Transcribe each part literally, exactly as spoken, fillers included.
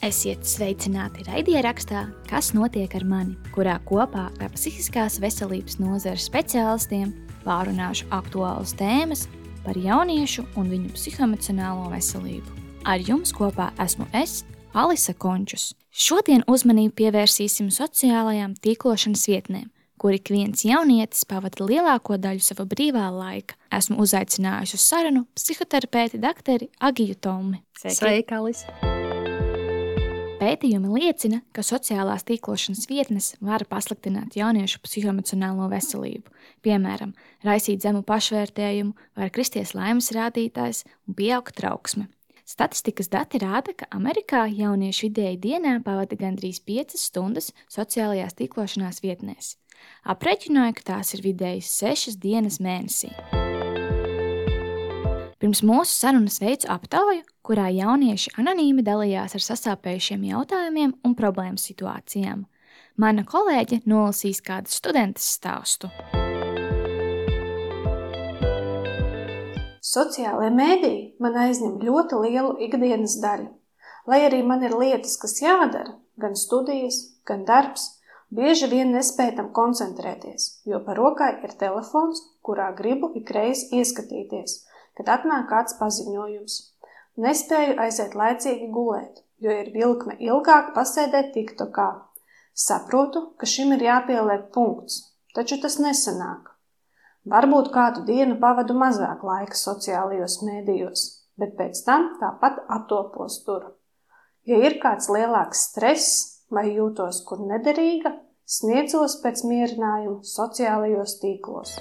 Esiet sveicināti raidierakstā Kas notiek ar mani, kurā kopā ar psihiskās veselības nozares speciālistiem pārunāšu aktuālas tēmas par jauniešu un viņu psihoemocionālo veselību. Ar jums kopā esmu es, Alisa Končus. Šodien uzmanību pievērsīsim sociālajām tīklošanas vietnēm, kur ik viens jaunietis pavada lielāko daļu sava brīvā laika. Esmu uzaicinājusi uz sarunu psihoterapeiti dakteri Agiju Tommi. Sveika, Alisa! Pētījumi liecina, ka sociālās tīklošanas vietnes var pasliktināt jauniešu psihoemocionālo veselību. Piemēram, raisīt zemu pašvērtējumu, var kristies laimes rādītājs un pieaugt trauksme. Statistikas dati rāda, ka Amerikā jaunieši vidēji dienā pavada gandrīz piecas stundas sociālajās tīklošanās vietnēs. Aprēķināju, ka tās ir vidēji sešas dienas mēnesī. Pirms mūsu sarunas veicu aptauju, kurā jaunieši anonīmi dalījās ar sasāpējušiem jautājumiem un problēmu situācijām. Mana kolēģe nolasīs kādas studentes stāstu. Sociālie mēdīji man aizņem ļoti lielu ikdienas daļu. Lai arī man ir lietas, kas jādara, gan studijas, gan darbs, bieži vien nespējam koncentrēties, jo par rokai ir telefons, kurā gribu ikreiz ieskatīties, kad atnāk kāds paziņojums. Nespēju aiziet laicīgi gulēt, jo ir vilkme ilgāk pasēdēt tiktokā. Saprotu, ka šim ir jāpieliek punkts, taču tas nesanāk. Varbūt kādu dienu pavadu mazāk laika sociālajos mēdījos, bet pēc tam tāpat attopos tur. Ja ir kāds lielāks stress vai jūtos kur nederīga, sniedzos pēc mierinājumu sociālajos tīklos.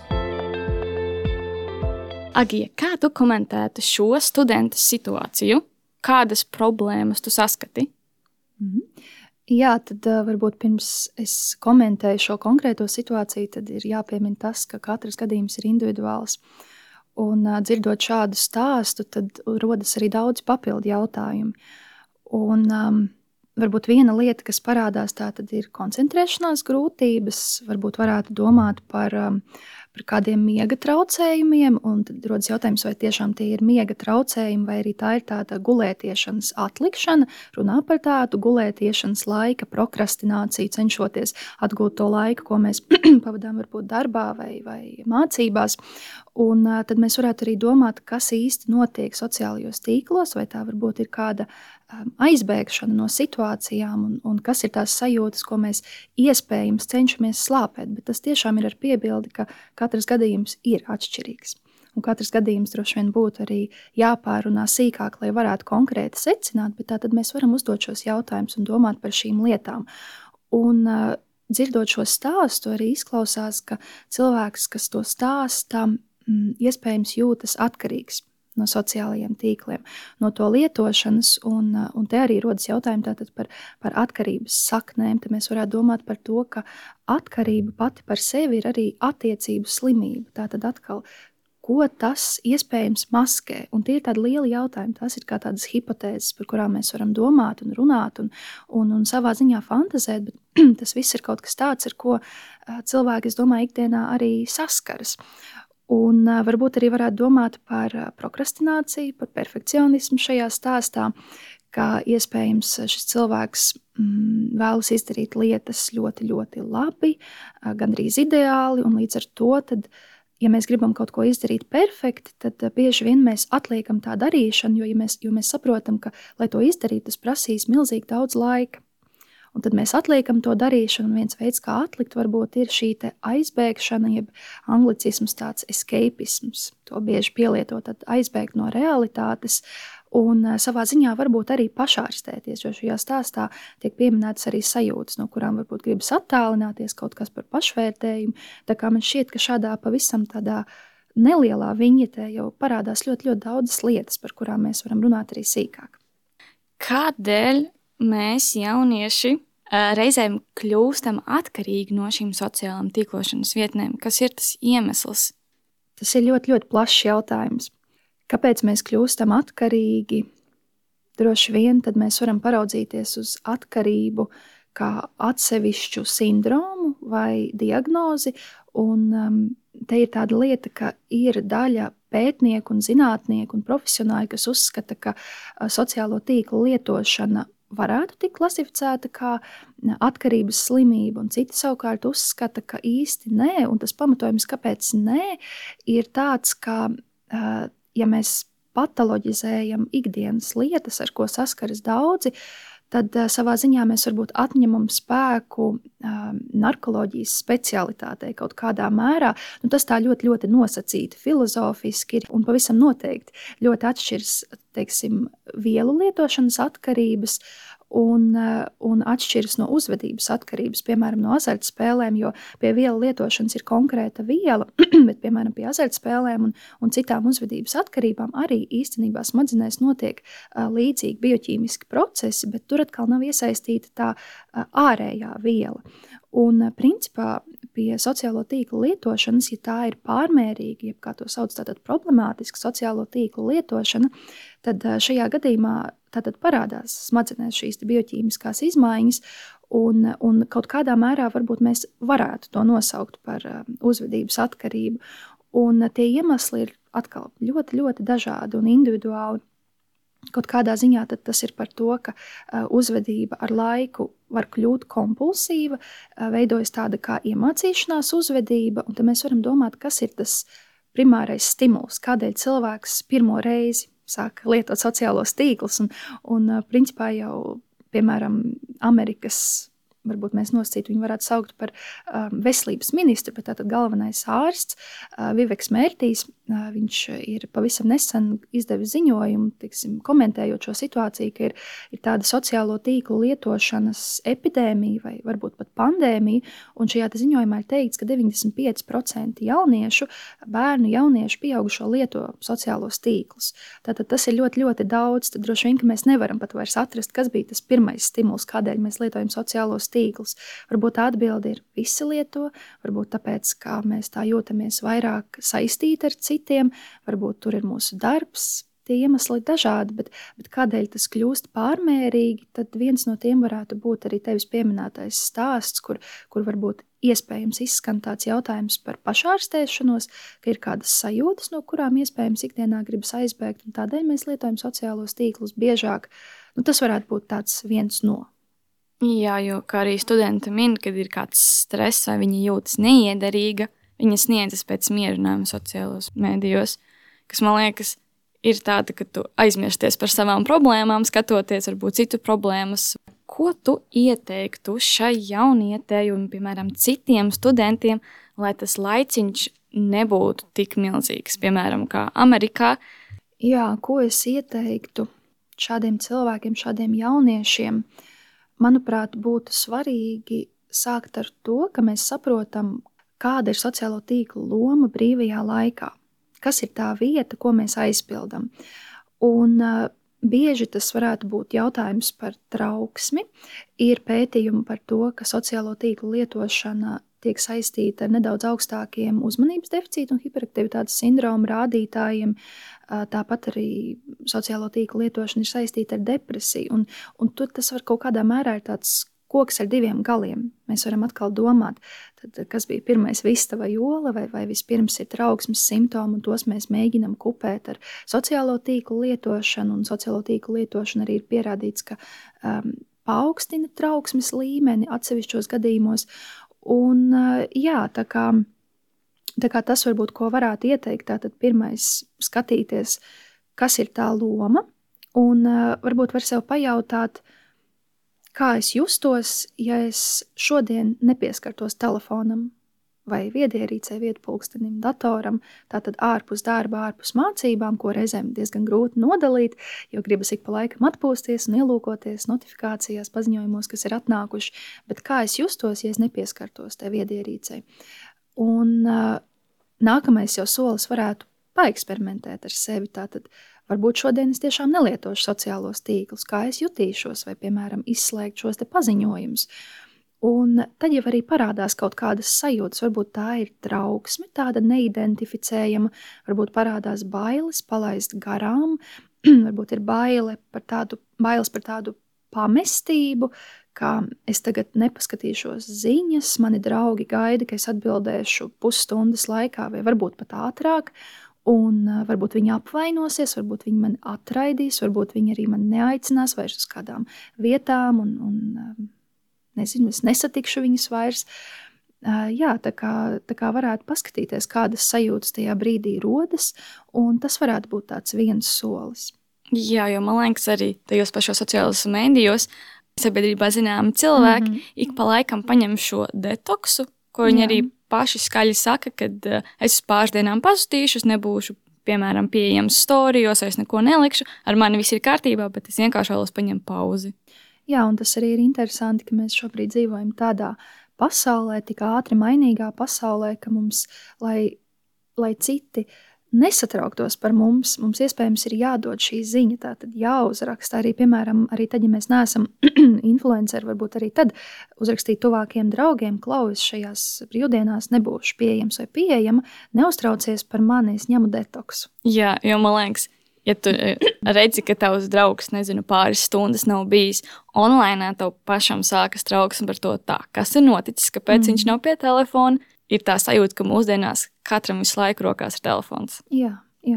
Agija, kā tu komentētu šo studentas situāciju? Kādas problēmas tu saskati? Mm-hmm. Jā, tad uh, varbūt pirms es komentēju šo konkrēto situāciju, tad ir jāpiemina tas, ka katrs gadījums ir individuāls. Un uh, dzirdot šādu stāstu, tad rodas arī daudz papildu jautājumu. Un um, varbūt viena lieta, kas parādās, tā tad ir koncentrēšanās grūtības, varbūt varētu domāt par, um, par kādiem miega traucējumiem, un tad rodas jautājums, vai tiešām tie ir miega traucējumi, vai arī tā ir tāda gulētiešanas atlikšana, runā par tādu gulētiešanas laika prokrastināciju, cenšoties atgūt to laiku, ko mēs pavadām varbūt darbā vai, vai mācībās. Un uh, tad mēs varētu arī domāt, kas īsti notiek sociālajos tīklos, vai tā varbūt ir kāda um, aizbēgšana no situācijām, un, un kas ir tās sajūtas, ko mēs iespējams cenšamies slāpēt. Bet tas tiešām ir ar piebildi, ka katrs gadījums ir atšķirīgs. Un katrs gadījums droši vien būtu arī jāpārunā sīkāk, lai varētu konkrēti secināt, bet tā tad mēs varam uzdot šos jautājumus un domāt par šīm lietām. Un uh, dzirdot šo stāstu, arī izklausās, ka cilvēks, kas to stāsta, mm, iespējams jūtas atkarīgs no sociālajiem tīkliem, no to lietošanas, un, un te arī rodas jautājumi tātad par, par atkarības saknēm. Te mēs varētu domāt par to, ka atkarība pati par sevi ir arī attiecību slimība. Tātad atkal, ko tas iespējams maskē? Un tie ir tādi lieli jautājumi, tās ir kā tādas hipotēzes, par kurām mēs varam domāt un runāt un, un, un savā ziņā fantazēt, bet tas viss ir kaut kas tāds, ar ko cilvēki, es domāju, ikdienā arī saskaras. Un uh, varbūt arī varētu domāt par uh, prokrastināciju, par perfekcionismu šajā stāstā, ka iespējams šis cilvēks mm, vēlas izdarīt lietas ļoti, ļoti labi, uh, gandrīz ideāli, un līdz ar to, tad, ja mēs gribam kaut ko izdarīt perfekti, tad uh, bieži vien mēs atliekam tā darīšanu, jo, ja mēs, jo mēs saprotam, ka, lai to izdarītu, tas prasīs milzīgi daudz laika. Un tad mēs atliekam to darīšanu, un viens veids, kā atlikt, varbūt ir šī te aizbēgšana, jeb anglicisms tāds escapisms. To bieži pielieto, tad aizbēgt no realitātes un savā ziņā varbūt arī pašārstēties, jo šajā stāstā tiek pieminētas arī sajūtas, no kurām varbūt gribas attālināties, kaut kas par pašvērtējumu. Tā kā man šķiet, ka šādā pavisam tādā nelielā viņetē jau parādās ļoti, ļoti daudzas lietas, par kurām mēs varam runāt arī sīkāk. Kādēļ mēs, jaunieši, reizēm kļūstam atkarīgi no šīm sociālām tīklošanas vietnēm? Kas ir tas iemesls? Tas ir ļoti, ļoti plašs jautājums. Kāpēc mēs kļūstam atkarīgi? Droši vien tad mēs varam paraudzīties uz atkarību kā atsevišķu sindromu vai diagnozi, un um, te ir tāda lieta, ka ir daļa pētnieku un zinātnieku un profesionāļu, kas uzskata, ka sociālo tīklu lietošana varētu tikt klasificēta kā atkarības slimība, un citi savukārt uzskata, ka īsti nē, un tas pamatojums, kāpēc nē, ir tāds, ka, ja mēs patoloģizējam ikdienas lietas, ar ko saskaras daudzi, tad savā ziņā mēs varbūt atņemam spēku narkoloģijas specialitātei kaut kādā mērā. Nu, tas tā ļoti, ļoti nosacīti filozofiski ir un pavisam noteikti ļoti atšķiras, teiksim, vielu lietošanas atkarības un, un atšķiras no uzvedības atkarības, piemēram, no azartspēlēm, jo pie vielu lietošanas ir konkrēta viela, bet, piemēram, pie azartspēlēm un, un citām uzvedības atkarībām arī īstenībā smadzenēs notiek uh, līdzīgi bioķīmiski procesi, bet tur atkal nav iesaistīta tā uh, ārējā viela. Un, principā, pie sociālo tīklu lietošanas, ja tā ir pārmērīga, jeb kā to sauc tātad problemātiska sociālo tīklu lietošana, tad šajā gadījumā tātad parādās smadzenēs šīs bioķīmiskās izmaiņas, un, un kaut kādā mērā varbūt mēs varētu to nosaukt par uzvedības atkarību. Un tie iemesli ir atkal ļoti, ļoti dažādi un individuāli. Kaut kādā ziņā tad tas ir par to, ka uh, uzvedība ar laiku var kļūt kompulsīva, uh, veidojas tāda kā iemācīšanās uzvedība, un tad mēs varam domāt, kas ir tas primārais stimuls, kādēļ cilvēks pirmo reizi sāk lietot sociālos tīklus, un, un uh, principā jau, piemēram, Amerikas, varbūt mēs nosacītu, viņu varētu saukt par um, veselības ministru, bet tātad galvenais ārsts uh, Viveks Mērtīs, uh, viņš ir pavisam nesen izdevis ziņojumu, tiksim, komentējot šo situāciju, ka ir, ir tāda sociālo tīklu lietošanas epidēmija vai varbūt pat pandēmija, un šajā ziņojumā ir teikts, ka deviņdesmit pieci procenti jauniešu, bērnu jauniešu pieaugušo lieto sociālos tīklus. Tātad tas ir ļoti, ļoti daudz, tad droši vien, ka mēs nevaram pat vairs atrast, kas bija tas pirmais stimuls, kādēļ mēs lietojam sociālos tīklus. Varbūt atbilde ir visi lieto, varbūt tāpēc, kā mēs tā jūtamies vairāk saistīti ar citiem, varbūt tur ir mūsu darbs, tie iemesli dažādi, bet, bet kādēļ tas kļūst pārmērīgi, tad viens no tiem varētu būt arī tevis pieminētais stāsts, kur, kur varbūt iespējams izskan tāds jautājums par pašārstēšanos, ka ir kādas sajūtas, no kurām iespējams ikdienā gribas aizbēgt, un tādēļ mēs lietojam sociālos tīklus biežāk. Nu, tas varētu būt tāds viens no. Jā, jo kā arī studenti min, kad ir kāds stress vai viņa jūtas neiederīga, viņa sniedzas pēc mierinājuma sociālos mēdījos, kas man liekas ir tāda, ka tu aizmirsties par savām problēmām, skatoties varbūt citu problēmas. Ko tu ieteiktu šai jaunietei un, piemēram, citiem studentiem, lai tas laiciņš nebūtu tik milzīgs, piemēram, kā Amerikā? Jā, ko es ieteiktu šādiem cilvēkiem, šādiem jauniešiem? Manuprāt, būtu svarīgi sākt ar to, ka mēs saprotam, kāda ir sociālo tīklu loma brīvajā laikā. Kas ir tā vieta, ko mēs aizpildam. Un uh, bieži tas varētu būt jautājums par trauksmi. Ir pētījumi par to, ka sociālo tīklu lietošana tiek saistīta ar nedaudz augstākiem uzmanības deficītu un hiperaktivitātes sindroma rādītājiem. Tāpat arī sociālo tīklu lietošana ir saistīta ar depresiju. Un, un tur tas var kaut kādā mērā ir tāds koks ar diviem galiem. Mēs varam atkal domāt, tad, kas bija pirmais vista vai ola, vai, vai vispirms ir trauksmes simptomi, un tos mēs mēģinam kupēt ar sociālo tīklu lietošanu. Un sociālo tīklu lietošana arī ir pierādīts, ka um, paaugstina trauksmes līmeni atsevišķos gadījumos. Un jā, tā kā, tā kā tas varbūt, ko varētu ieteikt, tātad pirmais skatīties, kas ir tā loma, un varbūt var sev pajautāt, kā es justos, ja es šodien nepieskartos telefonam vai viedierīcei, viedpulkstenim, datoram, tātad ārpus darba, ārpus mācībām, ko reizēm diezgan grūti nodalīt, jo gribas ik pa laikam atpūsties un ielūkoties notifikācijās, paziņojumos, kas ir atnākuši, bet kā es justos, ja es nepieskartos tai viedierīcei. Un uh, nākamais jau solis varētu paeksperimentēt ar sevi, tātad varbūt šodien es tiešām nelietošu sociālos tīklus, kā es jutīšos, vai, piemēram, izslēgt šos te paziņojumus. Un tad jau arī parādās kaut kādas sajūtas, varbūt tā ir trauksme, tāda neidentificējama, varbūt parādās bailes, palaist garām, varbūt ir baile par tādu, bailes par tādu pamestību, ka es tagad nepaskatīšos ziņas, mani draugi gaida, ka es atbildēšu pusstundas laikā vai varbūt pat ātrāk, Un uh, varbūt viņi apvainosies, varbūt viņi mani atraidīs, varbūt viņi arī mani neaicinās vairs uz kādām vietām, un, un uh, nezinu, es nesatikšu viņus vairs. Uh, jā, tā kā, tā kā varētu paskatīties, kādas sajūtas tajā brīdī rodas, un tas varētu būt tāds viens solis. Jā, jo man liekas arī tajos pašos sociālajos mēdījos sabiedrībā zināmi cilvēki mm -hmm. ik pa laikam paņem šo detoksu, ko viņi Jā. arī paši skaļi saka, kad uh, es uz pāris dienām pazudīšu, es nebūšu, piemēram, pieejams storijos, es neko nelikšu, ar mani viss ir kārtībā, bet es vienkārši vēlos paņemt pauzi. Jā, un tas arī ir interesanti, ka mēs šobrīd dzīvojam tādā pasaulē, tik ātri mainīgā pasaulē, ka mums, lai, lai citi nesatrauktos par mums, mums iespējams ir jādod šī ziņa, tā tad jāuzraksta arī, piemēram, arī tad, ja mēs neesam influenceri, varbūt arī tad uzrakstīt tuvākiem draugiem, klaus, šajās brīvdienās nebūšu pieejams vai pieejama, neuztraucies par mani, es ņemu detoksu. Jā, jo man liekas, ja tu redzi, ka tavs draugs, nezinu, pāris stundas nav bijis online, tev pašam sākas trauksme par to tā, kas ir noticis, kāpēc mm. viņš nav pie telefona, ir tā sajūta, ka mūsdienās katram visu laiku rokās ir telefons. Jā, jā.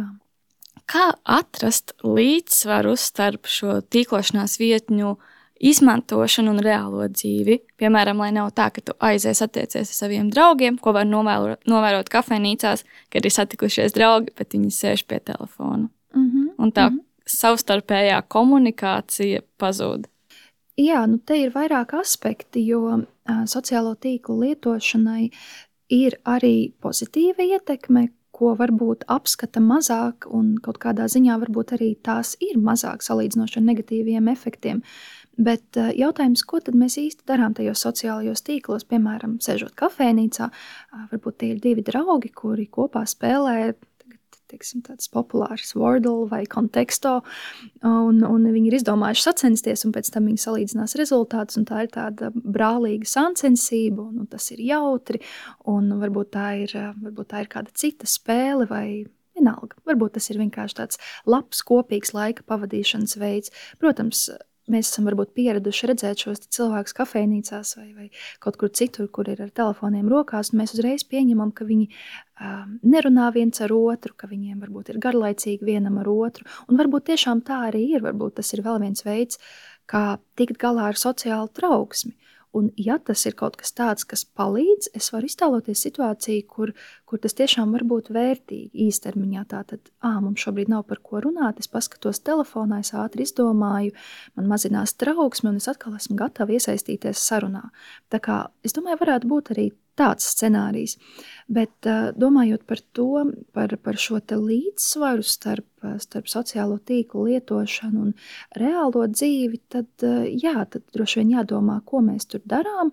Kā atrast līdzsvaru starp šo tīklošanās vietņu izmantošanu un reālo dzīvi? Piemēram, lai nav tā, ka tu aizies attiecies ar saviem draugiem, ko var novērot, novērot kafejnīcās, kad ir satikušies draugi, bet viņi sēž pie telefona. Mm-hmm, un tā mm-hmm. savstarpējā komunikācija pazūd. Jā, nu te ir vairāk aspekti, jo uh, sociālo tīklu lietošanai ir arī pozitīva ietekme, ko varbūt apskata mazāk, un kaut kādā ziņā varbūt arī tās ir mazāk salīdzinoši ar negatīviem efektiem. Bet uh, jautājums, ko tad mēs īsti darām tajos sociālajos tīklos, piemēram, sēžot kafejnīcā, uh, varbūt tie ir divi draugi, kuri kopā spēlē, teiksim, tāds populārs Wordle vai Contexto, un, un viņi ir izdomājuši sacensties, un pēc tam viņi salīdzinās rezultātus, un tā ir tāda brālīga sancensība, un, un tas ir jautri, un varbūt tā ir, varbūt tā ir kāda cita spēle vai vienalga. Varbūt tas ir vienkārši tāds labs, kopīgs laika pavadīšanas veids. Protams, mēs esam varbūt pieraduši redzēt šos cilvēkus kafejnīcās vai, vai kaut kur citur, kur ir ar telefoniem rokās, un mēs uzreiz pieņemam, ka viņi um, nerunā viens ar otru, ka viņiem varbūt ir garlaicīgi vienam ar otru, un varbūt tiešām tā arī ir, varbūt tas ir vēl viens veids, kā tikt galā ar sociālu trauksmi. Un ja tas ir kaut kas tāds, kas palīdz, es varu iztēloties situāciju, kur, kur tas tiešām var būt vērtīgi īstermiņā. Tātad, ā, mums šobrīd nav par ko runāt, es paskatos telefonā, es ātri izdomāju, man mazinās trauksme, un es atkal esmu gatava iesaistīties sarunā. Tā kā, es domāju, varētu būt arī tāds scenārijs. Bet domājot par to, par, par šo te līdzsvaru starp, starp sociālo tīklu lietošanu un reālo dzīvi, tad jā, tad droši vien jādomā, ko mēs tur darām.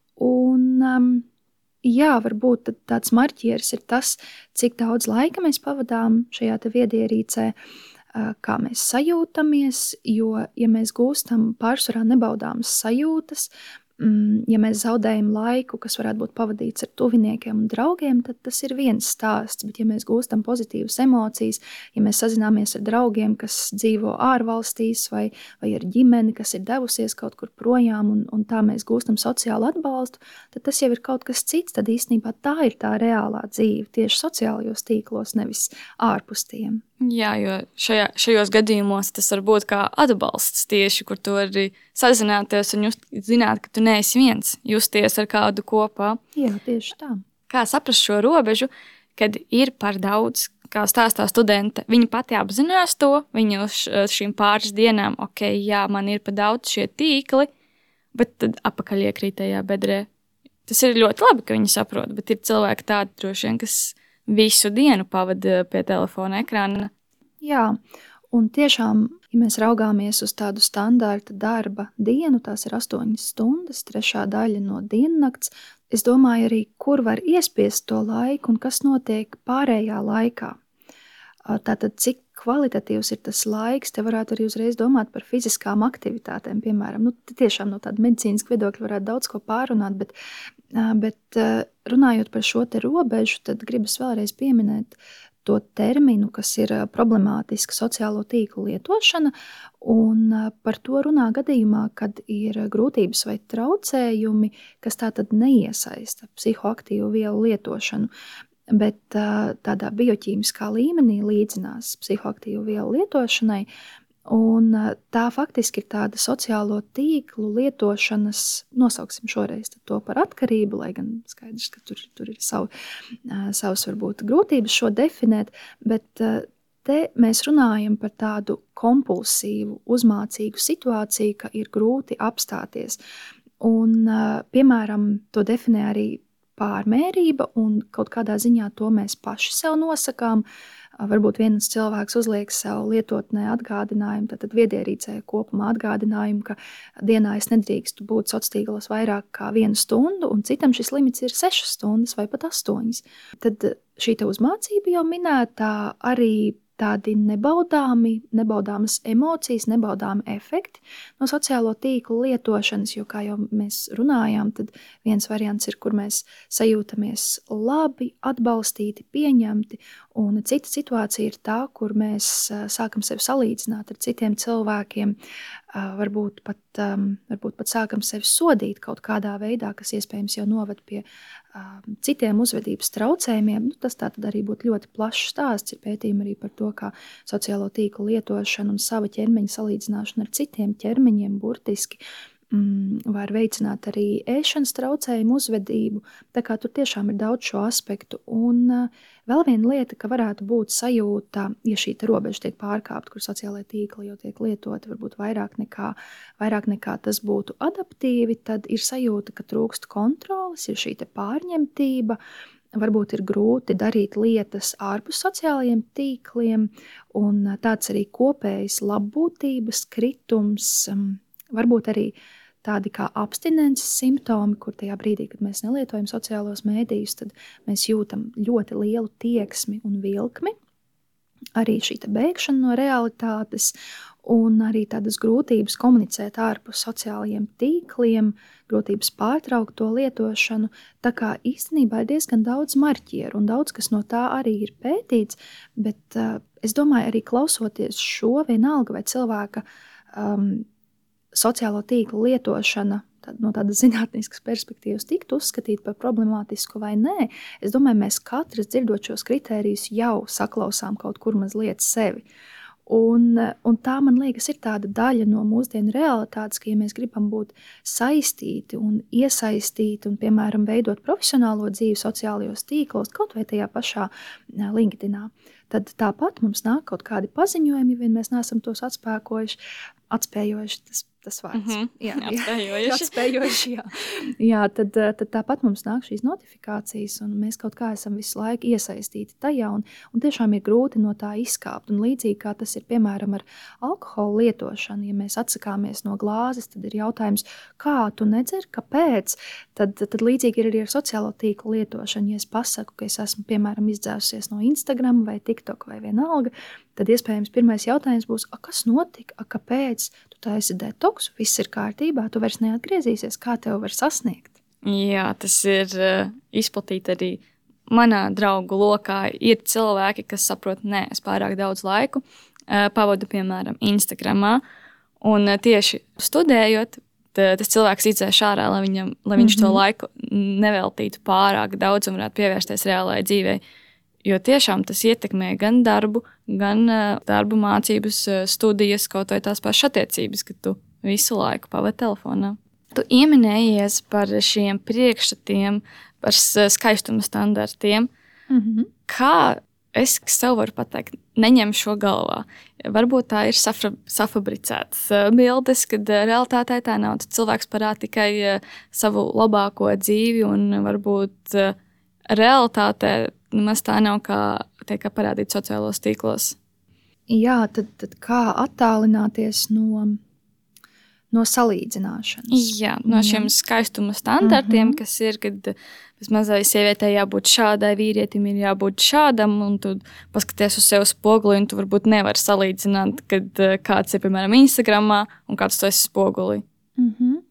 Un jā, varbūt tāds marķieris ir tas, cik daudz laika mēs pavadām šajā te viedierīcē, kā mēs sajūtamies, jo, ja mēs gūstam pārsvarā nebaudāmas sajūtas, ja mēs zaudējam laiku, kas varētu būt pavadīts ar tuviniekiem un draugiem, tad tas ir viens stāsts, bet ja mēs gūstam pozitīvas emocijas, ja mēs sazināmies ar draugiem, kas dzīvo ārvalstīs vai, vai ar ģimeni, kas ir devusies kaut kur projām un, un tā mēs gūstam sociālu atbalstu, tad tas jau ir kaut kas cits, tad īstenībā tā ir tā reālā dzīve tieši sociālajos tīklos, nevis ārpus tiem. Jā, jo šajā, šajos gadījumos tas var būt kā atbalsts tieši, kur tu vari sazināties un just, zināt, ka tu neesi viens, justies ar kādu kopā. Jā, tieši tā. Kā saprast šo robežu, kad ir par daudz, kā stāstā studente, viņa pati apzinās to, viņa uz šīm pāris dienām, ok, jā, man ir par daudz šie tīkli, bet tad apakaļ iekrīt tajā bedrē. Tas ir ļoti labi, ka viņi saprot, bet ir cilvēki tādi droši vien, kas visu dienu pavada pie telefona ekrāna. Jā, un tiešām, ja mēs raugāmies uz tādu standarta darba dienu, tās ir astoņas stundas, trešā daļa no diennakts, es domāju arī, kur var iespiest to laiku un kas notiek pārējā laikā. Tātad, cik kvalitatīvs ir tas laiks, te varētu arī uzreiz domāt par fiziskām aktivitātēm, piemēram. Nu, tiešām no tāda medicīniska viedokļa varētu daudz ko pārunāt, bet, bet runājot par šo te robežu, tad gribas vēlreiz pieminēt to terminu, kas ir problemātiska sociālo tīklu lietošana, un par to runā gadījumā, kad ir grūtības vai traucējumi, kas tātad neiesaista psihoaktīvu vielu lietošanu. bet tādā bioķīmiskā līmenī līdzinās psihoaktīvu vielu lietošanai. Un tā faktiski ir tāda sociālo tīklu lietošanas, nosauksim šoreiz to par atkarību, lai gan skaidrs, ka tur, tur ir savu, savas varbūt grūtības šo definēt, bet te mēs runājam par tādu kompulsīvu, uzmācīgu situāciju, ka ir grūti apstāties. Un, piemēram, to definē arī pārmērība, un kaut kādā ziņā to mēs paši sev nosakām. Varbūt viens cilvēks uzliek sev lietotnē atgādinājumu, tad viedierīcē kopumā atgādinājumu, ka dienā es nedrīkstu būt sociālos tīklos vairāk kā vienu stundu, un citam šis limits ir sešas stundas vai pat astoņas. Tad šī te uzmācība jau minētā arī tādi nebaudāmi, nebaudāmas emocijas, nebaudāmi efekti no sociālo tīklu lietošanas, jo, kā jau mēs runājām, tad viens variants ir, kur mēs sajūtamies labi, atbalstīti, pieņemti, un cita situācija ir tā, kur mēs sākam sevi salīdzināt ar citiem cilvēkiem, varbūt pat, varbūt pat sākam sevi sodīt kaut kādā veidā, kas iespējams jau noved pie citiem uzvedības traucējumiem. Nu, tas tā tad arī būtu ļoti plašs stāsts, ir pētījumi arī par to, kā sociālo tīklu lietošana un sava ķermeņa salīdzināšana ar citiem ķermeņiem burtiski mm, var veicināt arī ēšanas traucējumu uzvedību, tā kā tur tiešām ir daudz šo aspektu. Un uh, vēl viena lieta, ka varētu būt sajūta, ja šī robeža tiek pārkāpta, kur sociālai tīkli jau tiek lietoti varbūt vairāk nekā, vairāk nekā tas būtu adaptīvi, tad ir sajūta, ka trūkst kontroles, ir šī te pārņemtība, varbūt ir grūti darīt lietas ārpus sociālajiem tīkliem, un tāds arī kopējs labbūtības kritums, varbūt arī tādi kā abstinences simptomi, kur tajā brīdī, kad mēs nelietojam sociālos mēdījus, tad mēs jūtam ļoti lielu tieksmi un vilkmi, arī šī te bēgšana no realitātes, un arī tādas grūtības komunicēt ārpus sociālajiem tīkliem, grūtības pārtraukt to lietošanu, tā kā īstenībā ir diezgan daudz marķieru, un daudz, kas no tā arī ir pētīts, bet uh, es domāju, arī klausoties šo vienalga vai cilvēka um, sociālo tīklu lietošana tā, no tādas zinātniskas perspektīvas tiktu uzskatīt par problemātisku vai nē, es domāju, mēs katrs dzirdot šos kritērijus jau saklausām kaut kur mazliet sevi. Un, un tā, man liekas, ir tāda daļa no mūsdienu realitātes, ka, ja mēs gribam būt saistīti un iesaistīti un, piemēram, veidot profesionālo dzīvi sociālajos tīklos, kaut vai tajā pašā LinkedInā, tad tāpat mums nāk kaut kādi paziņojumi, ja vien mēs neesam tos atspēkojuši, atspējoši tas, tas vārds. Mm-hmm. Jā, atspējojuši. atspējoši, jā. Jā, tad, tad tāpat mums nāk šīs notifikācijas, un mēs kaut kā esam visu laiku iesaistīti tajā, un, un tiešām ir grūti no tā izkāpt. Un līdzīgi kā tas ir, piemēram, ar alkohola lietošanu, ja mēs atsakāmies no glāzes, tad ir jautājums, kā tu nedzer, kāpēc? Tad, tad līdzīgi ir arī ar sociālo tīklu lietošanu. Ja es pasaku, ka es esmu, piemēram, izdzēsusies no Instagram vai TikTok vai vienalga, tad iespējams pirmais jautājums būs, a, kas notika, a, kāpēc? Tu taisi detoksu, viss ir kārtībā, tu vairs neatgriezīsies, kā tev var sasniegt? Jā, tas ir uh, izplatīti arī manā draugu lokā. Ir cilvēki, kas saprot, nē, es pārāk daudz laiku uh, pavadu, piemēram, Instagramā, un uh, tieši studējot, tā, tas cilvēks izdzēš ārā, lai, viņam, lai viņš mm-hmm. to laiku neveltītu pārāk daudz un varētu pievērsties reālajai dzīvei. Jo tiešām tas ietekmē gan darbu, gan uh, darbu mācības, uh, studijas, kaut vai tās pašas attiecības, ka tu visu laiku pavadi telefonā. Tu ieminējies par šiem priekšstatiem, par skaistuma standartiem. Mm-hmm. Kā es sev varu pateikt, neņem šo galvā? Varbūt tā ir safra, safabricētas bildes, kad realitātē tā nav. Cilvēks parāda tikai uh, savu labāko dzīvi un varbūt uh, realitātē nemaz tā nav, kā tiek parādīts sociālos tīklos. Jā, tad, tad kā attālināties no, no salīdzināšanas? Jā, no šiem skaistuma standartiem, uh-huh. kas ir, kad mazai sievietei jābūt šādai, vīrietim ir jābūt šādam, un tu paskaties uz sevi spoguli, un tu varbūt nevar salīdzināt, kad kāds ir, piemēram, Instagramā, un kāds tu esi spogulī. Uh-huh.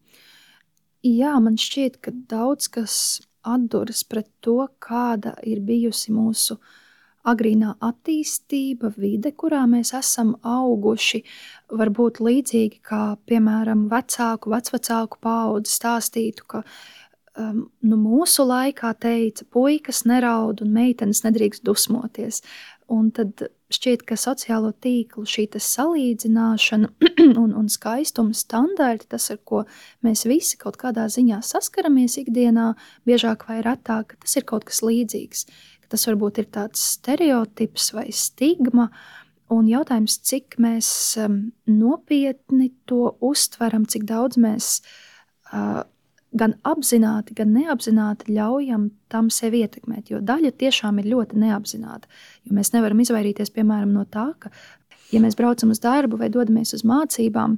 Jā, man šķiet, ka daudz kas atduras pret to, kāda ir bijusi mūsu agrīnā attīstība, vide, kurā mēs esam auguši, varbūt līdzīgi kā, piemēram, vecāku, vecvecāku paudzi stāstītu, ka um, nu, mūsu laikā teica, puikas neraud un meitenes nedrīkst dusmoties. Un tad šķiet, ka sociālo tīklu šī salīdzināšana un, un skaistuma standarti, tas, ar ko mēs visi kaut kādā ziņā saskaramies ikdienā, biežāk vai retāk, tas ir kaut kas līdzīgs. Tas varbūt ir tāds stereotips vai stigma, un jautājums, cik mēs um, nopietni to uztveram, cik daudz mēs uh, gan apzināti, gan neapzināti ļaujam tam sevi ietekmēt, jo daļa tiešām ir ļoti neapzināta, jo mēs nevaram izvairīties, piemēram, no tā, ka, ja mēs braucam uz darbu vai dodamies uz mācībām,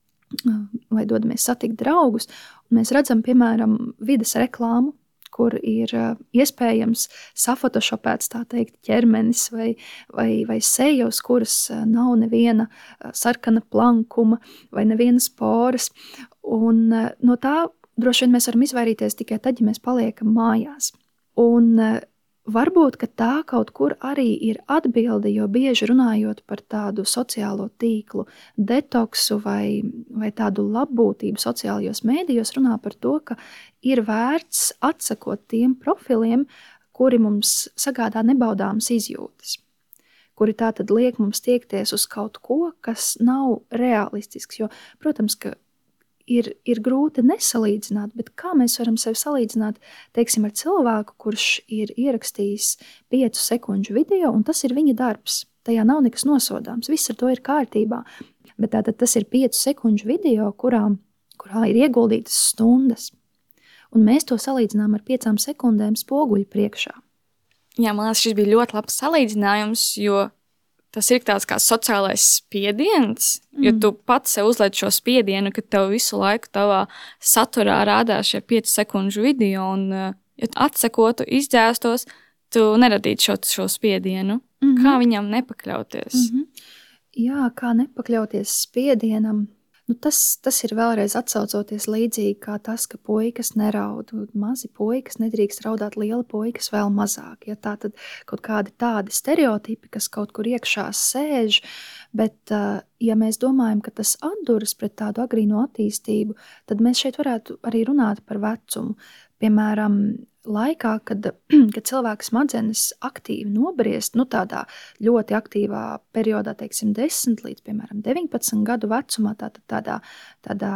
vai dodamies satikt draugus, un mēs redzam, piemēram, vides reklāmu, kur ir iespējams safotošopēts, tā teikt, ķermenis vai, vai, vai seja, uz kuras nav neviena sarkana plankuma vai nevienas poras, un no tā droši vien mēs varam izvairīties tikai tad, ja mēs paliekam mājās. Un varbūt, ka tā kaut kur arī ir atbilde, jo bieži runājot par tādu sociālo tīklu detoksu vai, vai tādu labbūtību sociālajos mēdījos, runā par to, ka ir vērts atsakot tiem profiliem, kuri mums sagādā nebaudāmas izjūtas, kuri tātad liek mums tiekties uz kaut ko, kas nav realistisks, jo, protams, ka Ir, ir grūti nesalīdzināt, bet kā mēs varam sevi salīdzināt, teiksim, ar cilvēku, kurš ir ierakstījis piecu sekundžu video, un tas ir viņa darbs. Tajā nav nekas nosodāms, viss ar to ir kārtībā. Bet tātad tas ir piecu sekundžu video, kurā, kurā ir ieguldītas stundas. Un mēs to salīdzinām ar piecām sekundēm spoguļu priekšā. Jā, man liekas, šis bija ļoti labs salīdzinājums, jo tas ir tāds kā sociālais spiediens, mm. jo tu pats sev uzliec šo spiedienu, ka tev visu laiku tavā saturā rādās šie piecu sekundžu video, un ja tu atsakotu, izdzēstos, tu neradītu šo, šo spiedienu. Mm-hmm. Kā viņam nepakļauties? Mm-hmm. Jā, kā nepakļauties spiedienam? Nu, tas, tas ir vēlreiz atsaucoties līdzīgi kā tas, ka puikas neraud. Mazi puikas nedrīkst raudāt, lieli puikas vēl mazāk. Ja tā tad kaut kādi tādi stereotipi, kas kaut kur iekšā sēž, bet ja mēs domājam, ka tas atduras pret tādu agrīno attīstību, tad mēs šeit varētu arī runāt par vecumu. Piemēram, laikā, kad, kad cilvēka smadzenes aktīvi nobriest, nu tādā ļoti aktīvā periodā, teiksim, desmit līdz, piemēram, deviņpadsmit gadu vecumā, tātad tādā, tādā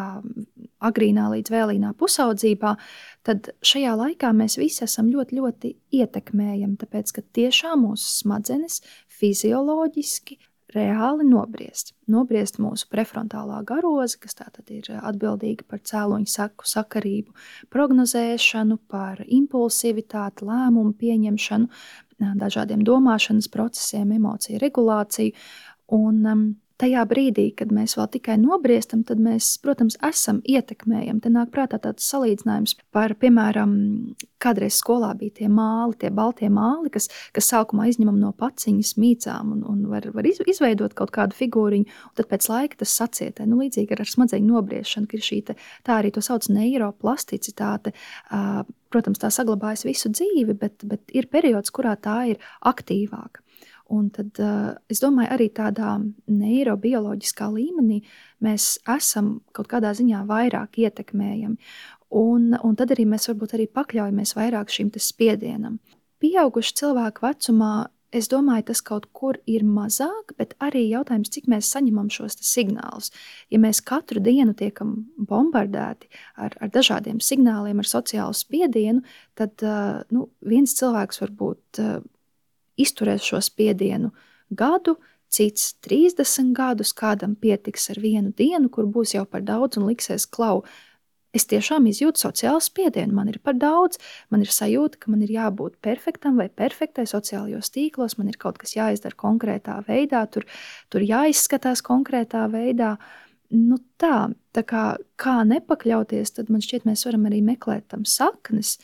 agrīnā līdz vēlīnā pusaudzībā, tad šajā laikā mēs visi esam ļoti, ļoti ietekmējami, tāpēc, ka tiešām mūsu smadzenes fizioloģiski reāli nobriest. Nobriest mūsu prefrontālā garoze, kas tātad ir atbildīga par cēloņu seku sakarību prognozēšanu, par impulsivitāti, lēmumu pieņemšanu, dažādiem domāšanas procesiem, emociju regulāciju. Un um, tajā brīdī, kad mēs vēl tikai nobriestam, tad mēs, protams, esam ietekmējami. Te nāk prātā tāds salīdzinājums par, piemēram, kādreiz skolā bija tie māli, tie baltie māli, kas, kas sākumā izņemam no paciņas mīcām un, un var, var izveidot kaut kādu figūriņu, un tad pēc laika tas sacietē. Nu, līdzīgi ar smadzeņu nobriešanu, ka ir šī, te, tā arī to sauc neiroplasticitāte. Uh, protams, tā saglabājas visu dzīvi, bet, bet ir periods, kurā tā ir aktīvāka. Un tad uh, es domāju, arī tādā neirobioloģiskā līmenī mēs esam kaut kādā ziņā vairāk ietekmējami. Un, un tad arī mēs varbūt arī pakļaujamies vairāk šim te spiedienam. Pieauguši cilvēku vecumā, es domāju, tas kaut kur ir mazāk, bet arī jautājums, cik mēs saņemam šos te signālus. Ja mēs katru dienu tiekam bombardēti ar, ar dažādiem signāliem, ar sociālu spiedienu, tad uh, nu, viens cilvēks varbūt uh, izturēs šo spiedienu gadu, cits trīsdesmit gadus, kādam pietiks ar vienu dienu, kur būs jau par daudz un liksies klau. Es tiešām izjūtu sociālu spiedienu, man ir par daudz, man ir sajūta, ka man ir jābūt perfektam vai perfektai sociālajos tīklos, man ir kaut kas jāizdara konkrētā veidā, tur, tur jāizskatās konkrētā veidā. Nu tā, tā kā, kā nepakļauties, tad man šķiet mēs varam arī meklēt tam saknes.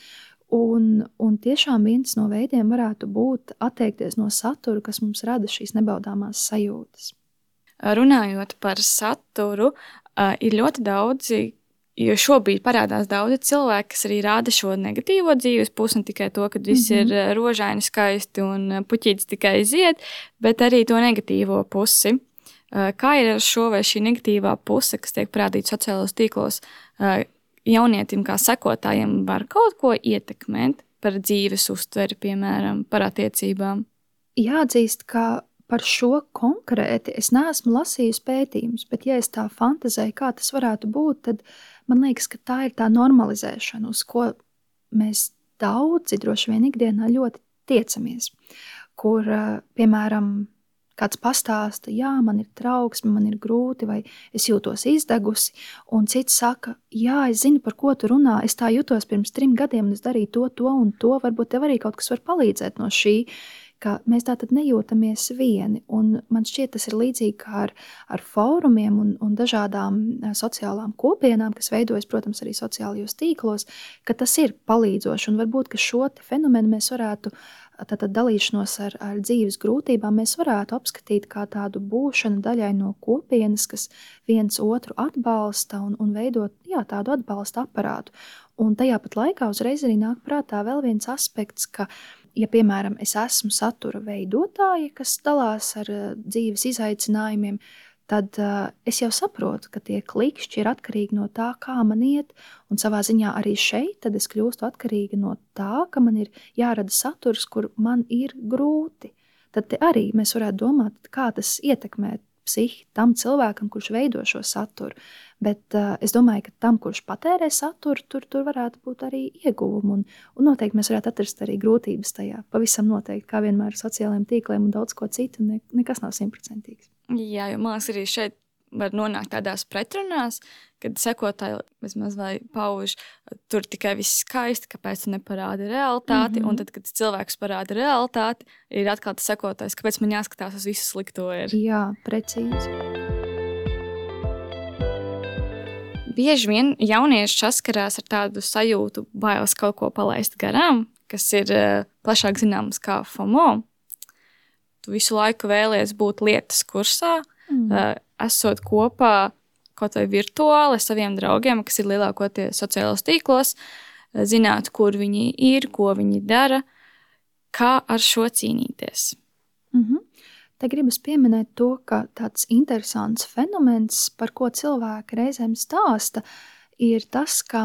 Un, un tiešām viens no veidiem varētu būt atteikties no satura, kas mums rada šīs nebaudāmās sajūtas. Runājot par saturu, ir ļoti daudzi, jo šobrīd parādās daudzi cilvēki, kas arī rāda šo negatīvo dzīves pusi, ne tikai to, ka viss mm-hmm. ir rožaini, skaisti un puķītis tikai zied, bet arī to negatīvo pusi. Kā ir ar šo vai šī negatīvā puse, kas tiek parādīta sociālos tīklos? jaunietim kā sekotājiem var kaut ko ietekmēt par dzīves uztveri, piemēram, par attiecībām? Jāatzīst, ka par šo konkrēti es neesmu lasījusi pētījumus, bet ja es tā fantazēju, kā tas varētu būt, tad man liekas, ka tā ir tā normalizēšana, uz ko mēs daudzi droši vien ikdienā ļoti tiecamies, kur, piemēram, kāds pastāsta, jā, man ir trauksme, man ir grūti, vai es jūtos izdegusi, un cits saka, jā, es zinu, par ko tu runā, es tā jutos pirms trim gadiem, un es darīju to, to un to, varbūt tev arī kaut kas var palīdzēt no šī, ka mēs tātad nejūtamies vieni, un man šķiet, tas ir līdzīgi kā ar, ar fórumiem un, un dažādām sociālām kopienām, kas veidojas, protams, arī sociālajos tīklos, ka tas ir palīdzoši, un varbūt, ka šo fenomenu mēs varētu tātad dalīšanos ar, ar dzīves grūtībām mēs varētu apskatīt kā tādu būšanu daļai no kopienas, kas viens otru atbalsta un, un veidot jā, tādu atbalsta aparātu. Un tajā pat laikā uzreiz arī nāk prātā vēl viens aspekts, ka, ja, piemēram, es esmu satura veidotāja, kas dalās ar dzīves izaicinājumiem, tad uh, es jau saprotu, ka tie klikšķi ir atkarīgi no tā, kā man iet, un savā ziņā arī šeit tad es kļūstu atkarīga no tā, ka man ir jārada saturs, kur man ir grūti. Tad te arī mēs varētu domāt, kā tas ietekmē psihi tam cilvēkam, kurš veido šo saturu, bet uh, es domāju, ka tam, kurš patērē saturu, tur, tur varētu būt arī ieguvumi, un, un noteikti mēs varētu atrast arī grūtības tajā, pavisam noteikti, kā vienmēr ar sociālajiem tīkliem un daudz ko citu, ne, nekas nav simtprocentīgs. Jā, jo man liekas, arī šeit var nonākt tādās pretrunās, kad sekotāji vismaz vai pauž, tur tikai viss skaisti, kāpēc tu neparādi realitāti, mm-hmm. un tad, kad cilvēks parāda realitāti, ir atkal tas sekotājs, kāpēc man jāskatās uz visu slikto ir. Jā, precīzi. Bieži vien jaunieši saskarās ar tādu sajūtu bailes kaut ko palaist garām, kas ir uh, plašāk zināms kā FOMO. Tu visu laiku vēlies būt lietas kursā, mm. uh, esot kopā kaut vai virtuāli ar saviem draugiem, kas ir lielākoties sociālos tīklos, uh, zināt, kur viņi ir, ko viņi dara, kā ar šo cīnīties. Mm-hmm. Te gribas pieminēt to, ka tāds interesants fenomens, par ko cilvēki reizēm stāsta, ir tas, ka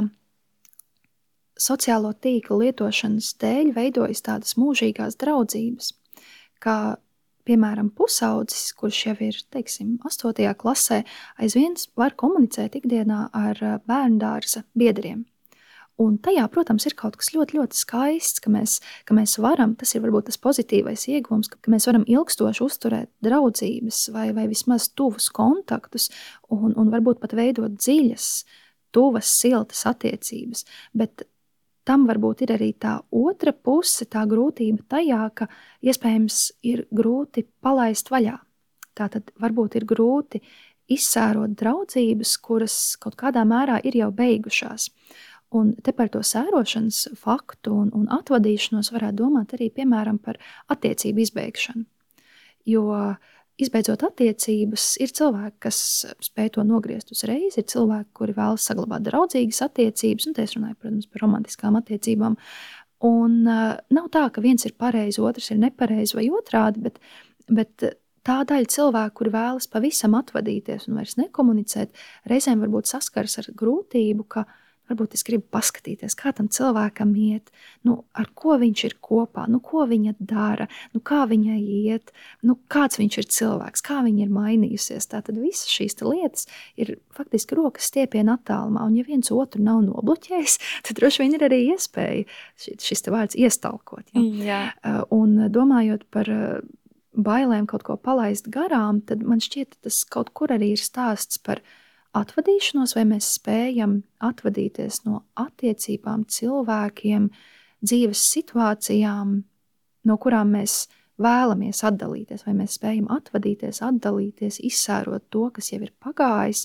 sociālo tīklu lietošanas dēļ veidojas tādas mūžīgās draudzības, kā piemēram, pusaudzis, kurš jau ir, teiksim, astotajā klasē, aizvien var komunicēt ikdienā ar bērndārza biedriem. Un tajā, protams, ir kaut kas ļoti, ļoti skaists, ka mēs, ka mēs varam, tas ir varbūt tas pozitīvais ieguvums, ka mēs varam ilgstoši uzturēt draudzības vai, vai vismaz tuvus kontaktus un, un varbūt pat veidot dziļas, tuvas, siltas attiecības. Bet tam varbūt ir arī tā otra puse, tā grūtība tajā, ka iespējams ir grūti palaist vaļā. Tātad varbūt ir grūti izsērot draudzības, kuras kaut kādā mērā ir jau beigušās. Un te par to sērošanas faktu un, un atvadīšanos varētu domāt arī, piemēram, par attiecību izbeigšanu. Jo izbeidzot attiecības, ir cilvēki, kas spēj to nogriezt uzreiz, ir cilvēki, kuri vēlas saglabāt draudzīgas attiecības, un te es runāju, protams, par romantiskām attiecībām. Un uh, nav tā, ka viens ir pareizi, otrs ir nepareizi vai otrādi, bet, bet tā daļa cilvēku, kuri vēlas pavisam atvadīties un vairs nekomunicēt, reizēm varbūt saskars ar grūtību, ka varbūt es gribu paskatīties, kā tam cilvēkam iet, nu, ar ko viņš ir kopā, nu, ko viņa dara, nu, kā viņai iet, nu, kāds viņš ir cilvēks, kā viņa ir mainījusies. Tātad visas šīs lietas ir faktiski rokas stiepiena attālumā, un ja viens otru nav nobloķējis, tad droši vien ir arī iespēja šis te vārds iestalkot. Ja? Jā. Un domājot par bailēm kaut ko palaist garām, tad man šķiet, tas kaut kur arī ir stāsts par atvadīšanos, vai mēs spējam atvadīties no attiecībām, cilvēkiem, dzīves situācijām, no kurām mēs vēlamies atdalīties, vai mēs spējam atvadīties, atdalīties, izsērot to, kas jau ir pagājis,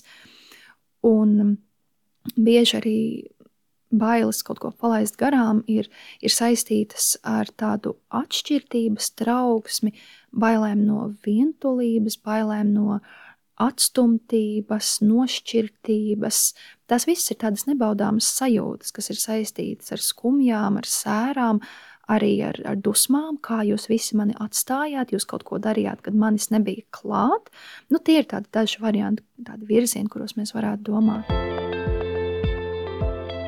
un bieži arī bailes kaut ko palaist garām ir, ir saistītas ar tādu atšķirtības trauksmi, bailēm no vientulības, bailēm no atstumtības, nošķirtības. Tas viss ir tādas nebaudāmas sajūtas, kas ir saistītas ar skumjām, ar sērām, arī ar, ar dusmām, kā jūs visi mani atstājāt, jūs kaut ko darījāt, kad manis nebija klāt. Nu, tie ir tādi daži varianti, tādi virzieni, kuros mēs varētu domāt.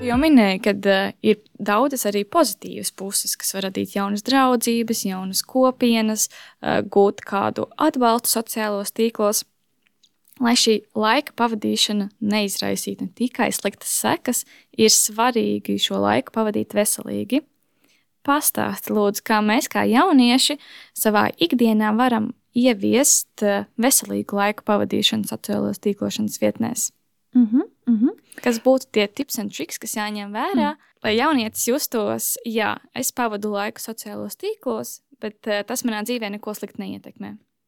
Tu jau minēji, ka uh, ir daudzas arī pozitīvas puses, kas var radīt jaunas draudzības, jaunas kopienas, uh, gūt kādu atbalstu sociālos tīklos. Lai šī laika pavadīšana neizraisītu ne tikai sliktas sekas, ir svarīgi šo laiku pavadīt veselīgi. Pastāsti, lūdzu, kā mēs, kā jaunieši, savā ikdienā varam ieviest uh, veselīgu laiku pavadīšanu sociālos tīklošanas vietnēs. Mhm, mhm. Kas būtu tie tips un triks, kas jāņem vērā, mm. lai jaunietis justos, jā, es pavadu laiku sociālos tīklos, bet uh, tas manā dzīvē neko slikti neietekmē.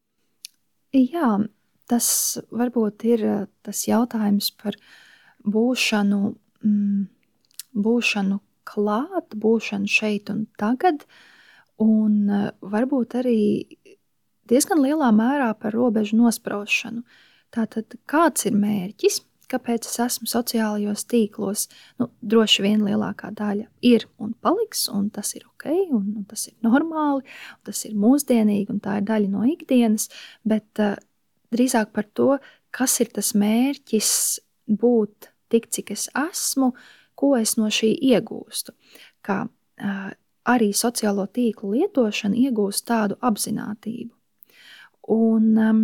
Jā, tas varbūt ir tas jautājums par būšanu, mm, būšanu klāt, būšanu šeit un tagad, un uh, varbūt arī diezgan lielā mērā par robežu nospraušanu. Tātad, kāds ir mērķis? Kāpēc es esmu sociālajos tīklos? Nu, droši vien lielākā daļa ir un paliks, un tas ir ok, un, un tas ir normāli, un tas ir mūsdienīgi, un tā ir daļa no ikdienas, bet uh, drīzāk par to, kas ir tas mērķis būt tik, cik es esmu, ko es no šī iegūstu. Kā uh, arī sociālo tīklu lietošana iegūst tādu apzinātību. Un um,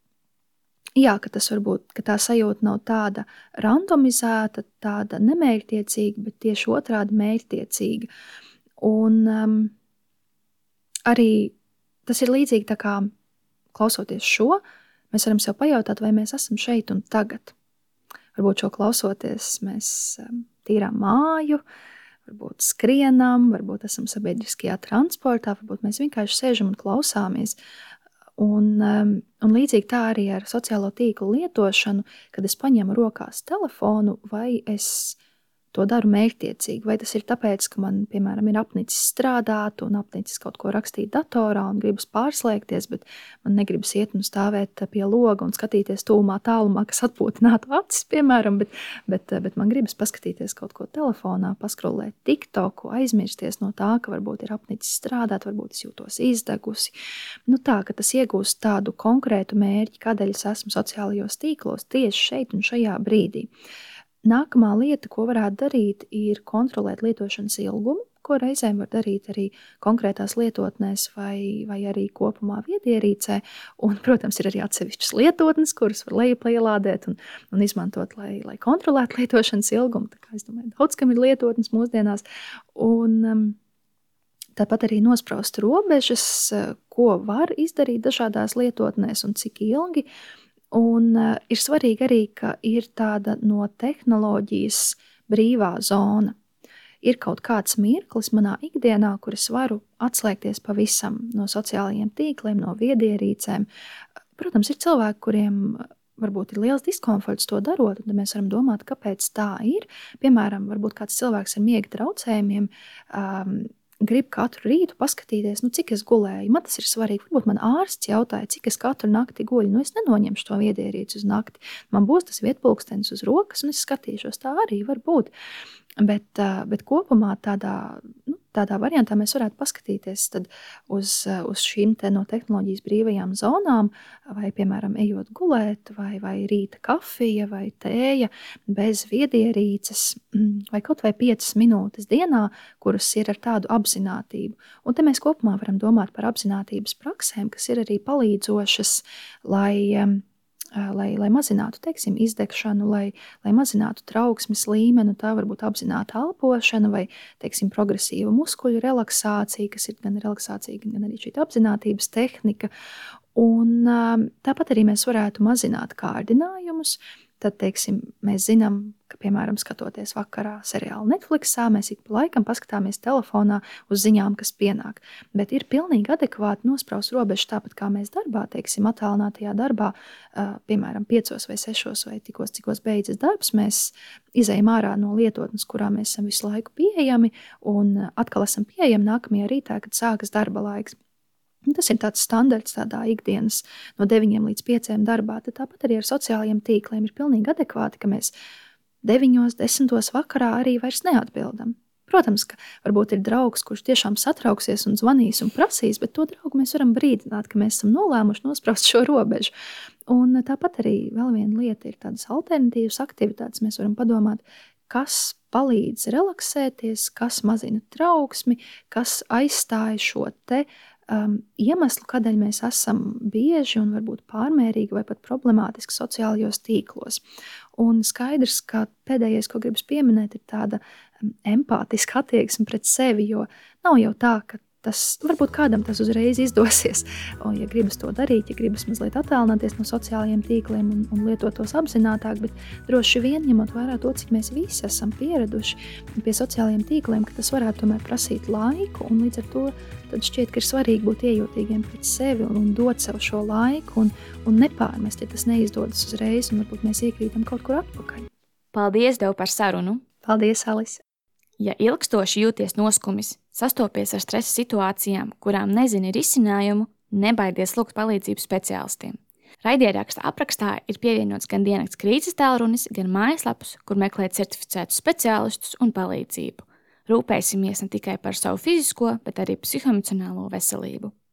jā, ka tas varbūt, ka tā sajūta nav tāda randomizēta, tāda nemērķtiecīga, bet tieši otrādi mērķtiecīga. Un um, arī tas ir līdzīgi tā kā klausoties šo, mēs varam sev pajautāt, vai mēs esam šeit un tagad. Varbūt šo klausoties mēs um, tīrām māju, varbūt skrienam, varbūt esam sabiedriskajā transportā, varbūt mēs vienkārši sēžam un klausāmies. Un, um, un līdzīgi tā arī ar sociālo tīklu lietošanu, kad es paņemu rokās telefonu, vai es to daru mērķtiecīgi, vai tas ir tāpēc, ka man, piemēram, ir apnicis strādāt un apnicis kaut ko rakstīt datorā un gribas pārslēgties, bet man negribas iet un stāvēt pie loga un skatīties tūmā tālumā, kas atpūtinātu acis, piemēram, bet, bet, bet man gribas paskatīties kaut ko telefonā, paskrolēt TikToku, aizmirsties no tā, ka varbūt ir apnicis strādāt, varbūt es jūtos izdegusi. Nu tā, ka tas iegūst tādu konkrētu mērķi, kādēļ es esmu sociālajos tīklos tieši šeit un šajā brīdī. Nākamā lieta, ko varētu darīt, ir kontrolēt lietošanas ilgumu, ko reizēm var darīt arī konkrētās lietotnēs vai, vai arī kopumā viedierīcē. Un, protams, ir arī atsevišķas lietotnes, kuras var lejupielādēt un, un izmantot, lai, lai kontrolētu lietošanas ilgumu. Tā kā es domāju, daudz kam ir lietotnes mūsdienās. Un um, tāpat arī nospraust robežas, ko var izdarīt dažādās lietotnēs un cik ilgi. Un uh, ir svarīgi arī, ka ir tāda no tehnoloģijas brīvā zona. Ir kaut kāds mirklis manā ikdienā, kur es varu atslēgties pavisam no sociālajiem tīkliem, no viedierīcēm. Protams, ir cilvēki, kuriem varbūt ir liels diskomforts to darot, un tad mēs varam domāt, kāpēc tā ir. Piemēram, varbūt kāds cilvēks ar miega traucējumiem um, grib katru rītu paskatīties, nu, cik es gulēju. Man tas ir svarīgi. Varbūt man ārsts jautāja, cik es katru nakti guļu. Nu, es nenoņemšu to viedierīci uz nakti. Man būs tas vietpulkstenis uz rokas, un es skatīšos. Tā arī var būt. Bet, bet kopumā tādā, nu, tādā variantā mēs varētu paskatīties tad uz, uz šīm te no tehnoloģijas brīvajām zonām, vai, piemēram, ejot gulēt, vai, vai rīta kafija, vai tēja bez viedierīces, vai kaut vai piecas minūtes dienā, kuras ir ar tādu apzinātību. Un te mēs kopumā varam domāt par apzinātības praksēm, kas ir arī palīdzošas, lai... Lai, lai mazinātu, teiksim, izdegšanu, lai, lai mazinātu trauksmes līmeni, tā var būt apzināta elpošana vai, teiksim, progresīva muskuļu relaksācija, kas ir gan relaksācija, gan arī šī apzinātības tehnika. Un tāpat arī mēs varētu mazināt kārdinājumus. Tad, teiksim, mēs zinām, ka, piemēram, skatoties vakarā seriālu Netflixā, mēs ik pa laikam paskatāmies telefonā uz ziņām, kas pienāk. Bet ir pilnīgi adekvāti nospraust robežu tāpat, kā mēs darbā, teiksim, attālinātajā darbā, piemēram, piecos vai sešos vai tikos, cikos beidzas darbs, mēs izejam ārā no lietotnes, kurā mēs esam visu laiku pieejami, un atkal esam pieejami nākamajā rītā, kad sākas darba laiks. Tas ir tāds standarts tādā ikdienas no deviņiem līdz pieciem darbā. Tad tāpat arī ar sociālajiem tīkliem ir pilnīgi adekvāti, ka mēs deviņos, desmitos vakarā arī vairs neatbildam. Protams, ka varbūt ir draugs, kurš tiešām satrauksies un zvanīs un prasīs, bet to draugu mēs varam brīdināt, ka mēs esam nolēmuši nospraust šo robežu. Un tāpat arī vēl viena lieta ir tādas alternatīvas aktivitātes. Mēs varam padomāt, kas palīdz relaksēties, kas mazina trauksmi, kas aizstāja šo te um, iemeslu, kādēļ mēs esam bieži un varbūt pārmērīgi vai pat problemātiski sociālajos tīklos. Un skaidrs, ka pēdējais, ko gribas pieminēt, ir tāda um, empātiska attieksme pret sevi, jo nav jau tā, ka tas, varbūt kādam tas uzreiz izdosies, un ja gribas to darīt, ja gribas mazliet attālināties no sociālajiem tīkliem un, un lietot tos apzinātāk, bet droši vien, ņemot vērā to, cik mēs visi esam pieraduši pie sociālajiem tīkliem, ka tas varētu tomēr prasīt laiku, un līdz ar to tad šķiet, ka ir svarīgi būt iejūtīgiem pret sevi un, un dot sev šo laiku un, un nepārmest, ja tas neizdodas uzreiz, un varbūt mēs iekrītam kaut kur atpakaļ. Paldies tev par sarunu! Paldies, Alise! Ja ilgstoši jūties noskumis, sastopies ar stresa situācijām, kurām nezini risinājumu, nebaidies lūgt palīdzību speciālistiem. Raidieraksta aprakstā ir pievienots gan diennakts krīzes tālrunis, gan mājaslapas, kur meklēt certificētus speciālistus un palīdzību. Rūpēsimies ne tikai par savu fizisko, bet arī psihoemocionālo veselību.